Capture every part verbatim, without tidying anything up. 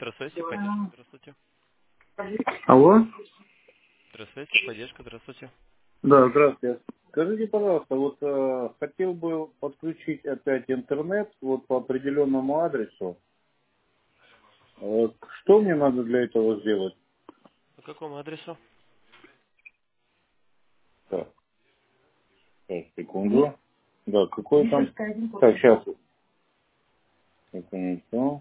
Здравствуйте, поддержка, здравствуйте. Алло? Здравствуйте, поддержка, здравствуйте. Да, здравствуйте. Скажите, пожалуйста, вот э, хотел бы подключить опять интернет вот по определенному адресу. Э, что мне надо для этого сделать? По какому адресу? Так, сейчас, секунду. Да, какой там? Так, сейчас. Секундочку.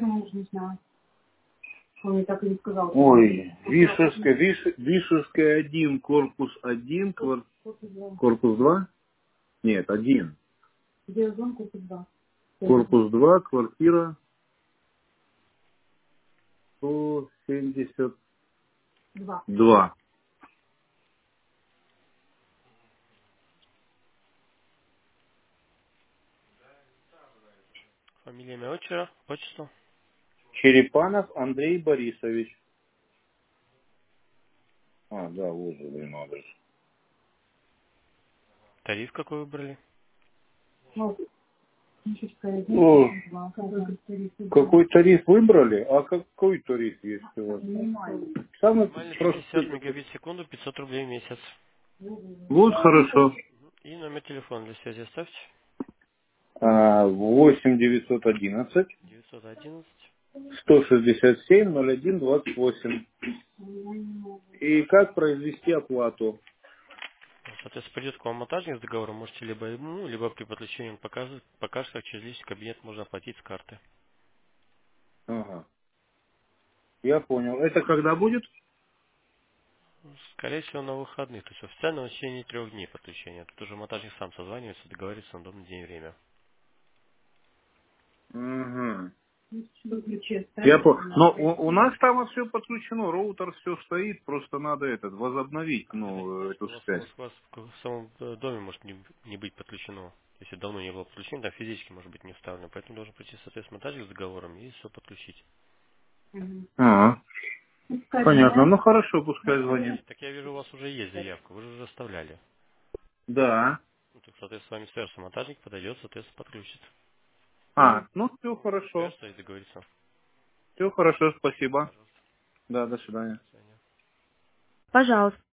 Ой, Вишерская, Виш, Вишерская один, корпус один, квар- корпус два? Нет, один. Корпус два, квартира сто семьдесят два. Фамилия, имя, отчество, отчество. Черепанов Андрей Борисович. А, да, вот же, блин, адрес. Тариф какой выбрали? О, какой тариф выбрали? А какой тариф есть у вас? Самый Минимальный простой. пятьдесят мегабит в секунду, пятьсот рублей в месяц. Вот хорошо. И номер телефона для связи оставьте. А, восемь девятьсот одиннадцать девятьсот одиннадцать. сто шестьдесят семь ноль один двадцать восемь. И как произвести оплату? Соответственно, придет к вам монтажник с договором, можете либо, ну, либо при подключении он покажет, покажет, как через личный кабинет можно оплатить с карты. Ага, я понял. Это когда будет? Скорее всего, на выходных. То есть официально в течение трех дней подключения. Тут уже монтажник сам созванивается, договаривается на удобный день и время. Угу. Я по... Но у, у нас там все подключено, роутер все стоит, просто надо этот возобновить, Наверное, ну, может, эту у вас, у связь. вас, у вас в самом э, доме может не, не быть подключено. Если давно не было подключено, там физически может быть не вставлено. Поэтому должен прийти, соответственно, монтажник с договором и все подключить. Ага. Понятно. Ну хорошо, пускай звонит. Так я вижу, у вас уже есть заявка, вы же уже оставляли. Да. Ну, так, соответственно, с вами свяжется монтажник, подойдет, соответственно, подключит. А, ну все хорошо. Свяжется и договорится. Все хорошо, спасибо. Пожалуйста. Да, до свидания. До свидания. Пожалуйста.